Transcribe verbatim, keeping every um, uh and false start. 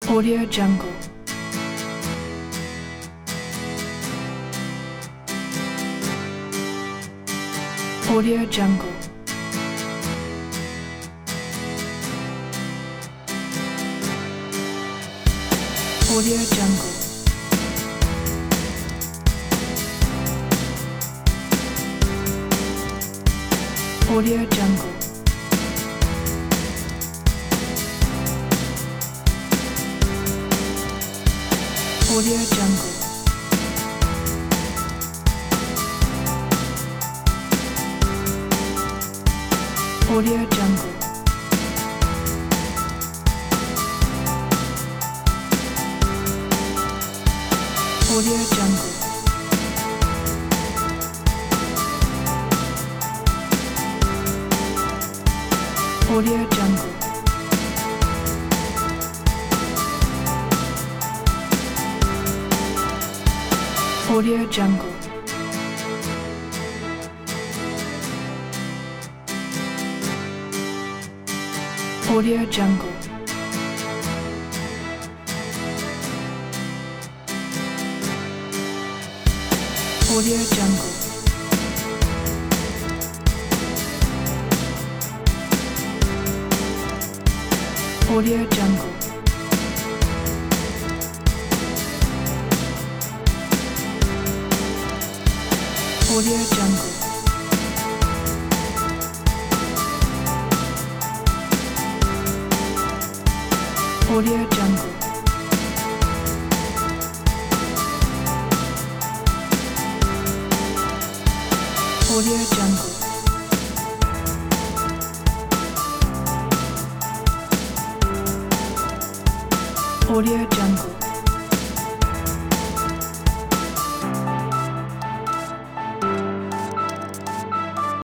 Audio Jungle. Audio Jungle. Audio Jungle. Audio Jungle. Audio Jungle. Audio Jungle. Audio Jungle. Audio Jungle. Audio Jungle. Audio Jungle. Audio Jungle. Audio Jungle. Audio Jungle. Audio Jungle. Audio Jungle. Audio Jungle.